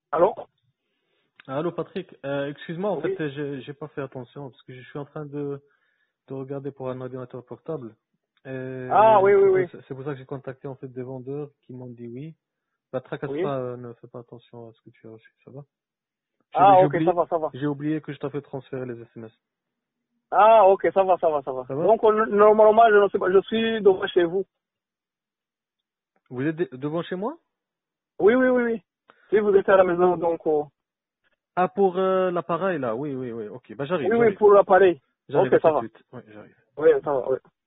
Allô? Allô Patrick, excuse-moi, en Oui. fait, j'ai pas fait attention parce que je suis en train de regarder pour un ordinateur portable. Ah, oui, oui, oui. C'est pour ça que j'ai contacté en fait des vendeurs qui m'ont dit oui. Bah, tracasse Oui. pas, ne fais pas attention à ce que tu as reçu, ça va? Ah, J'ai ok, ça oublié, va, ça va. j'ai oublié que je t'ai fait transférer les SMS. Ah, ok, ça va, ça va, ça va. Ça va? Donc, normalement, je ne sais pas, je suis devant chez vous. Vous êtes devant chez moi? Oui, oui, oui, oui. Si vous êtes à la maison, donc, Ah, pour l'appareil là, oui, oui, oui, ok, bah oui, oui, j'arrive, pour l'appareil. Ok, j'arrive à ça tout de va. suite. Oui, j'arrive. Oui, ça va, oui.